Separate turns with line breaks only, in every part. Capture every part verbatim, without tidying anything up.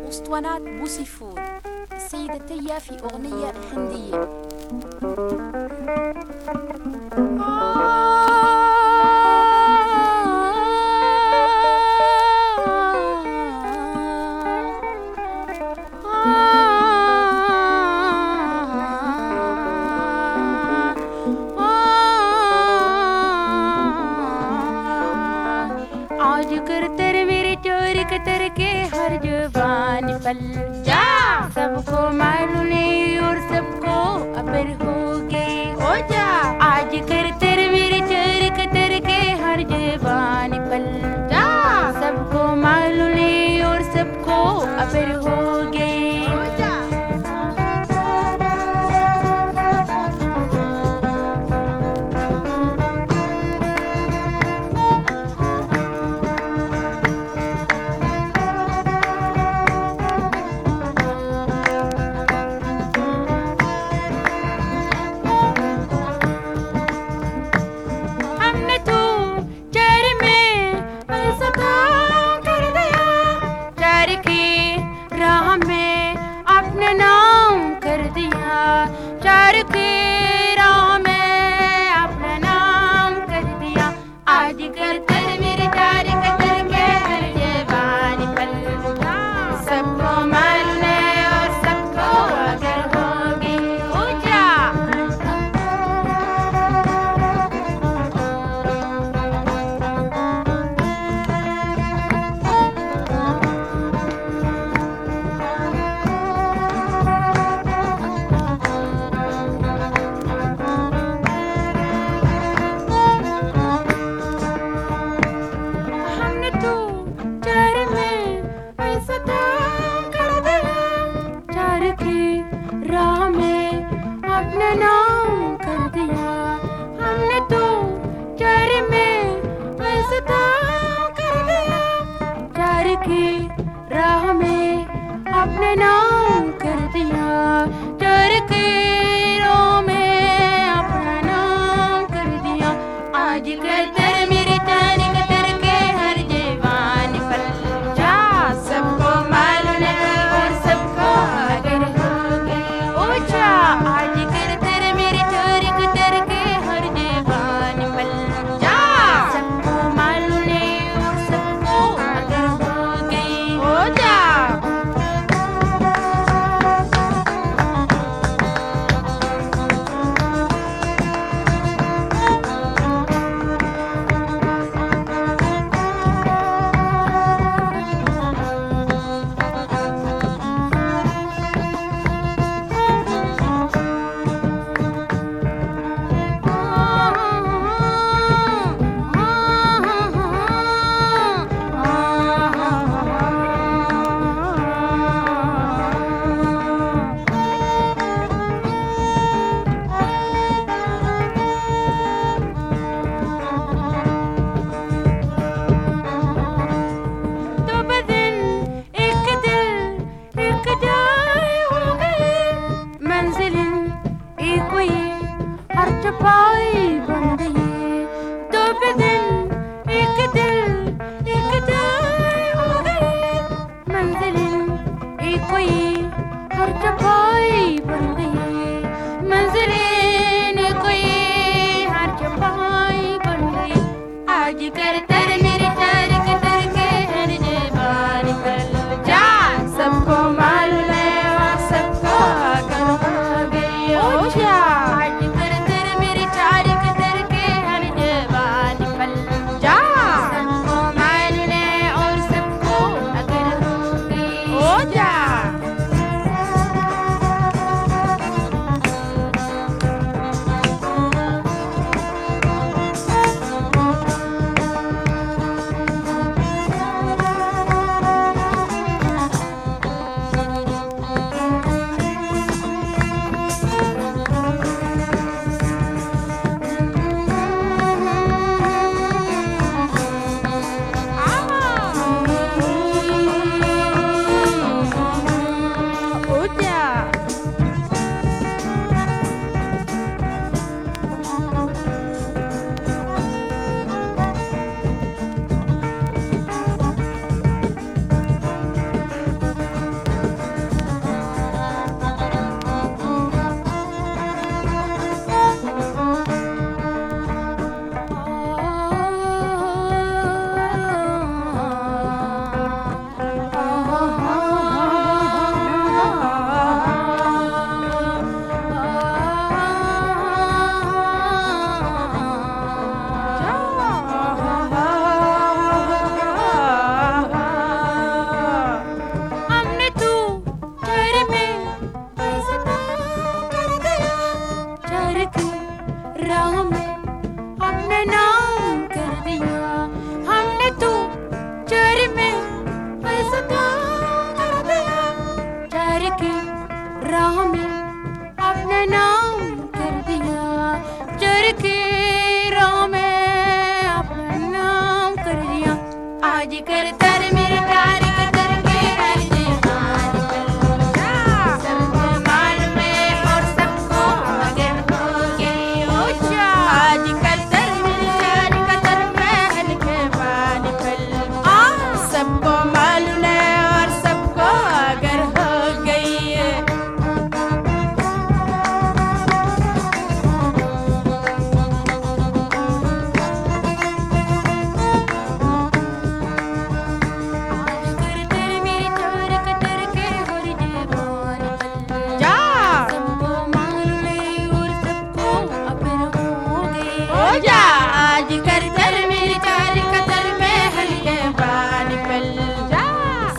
واسطوانات بوسيفور السيدة تيا في أغنية هندية. आज कर तेरे मेरे चोरी के तेरे के हर जुबान पल जा सबको मालूम है और सबको अबर हो गई हो जा। आज कर तेरे मेरे चोरी के तेरे के हर जुबान पल जा सबको मालूम है और सबको अबर हो गई हो जा। राह में अपने नाम कर दिया चोर के राह में अपना नाम कर दिया। आज कर तेरे मेरे जाने का तेरे के हर जवान पल जा सबको मालूम है और सबको अगर हो गए ओ जा। आज कर तेरे मेरे चोरी का तेरे के हर जवान पल जा सबको मालूम है और सबको अगर हो गए ओ जा।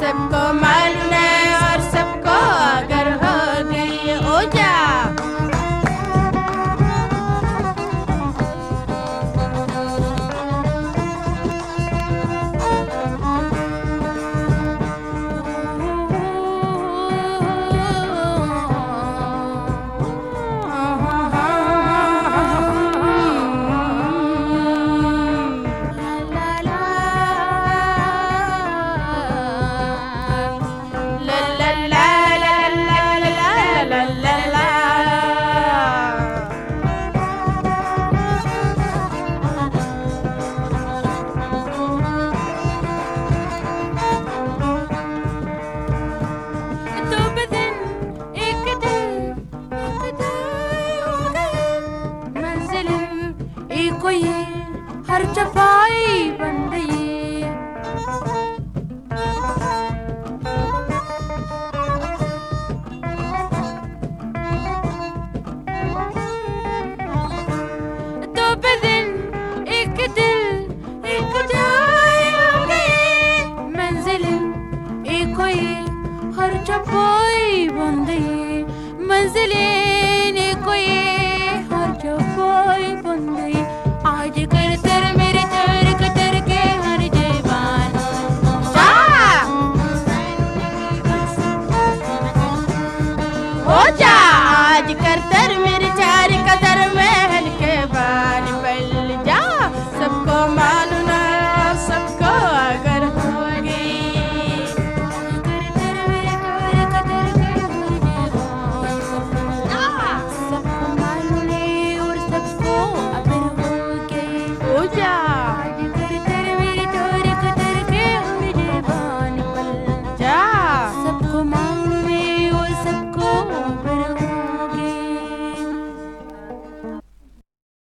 सबको मालूम है और सबको अगर हो गई हो जा। कोई हर चपाई बन गई, दो बदन एक दिल एक जाय हो गई, मंजिल एक कोई हर चपाई बन गई, मंजिलें कोई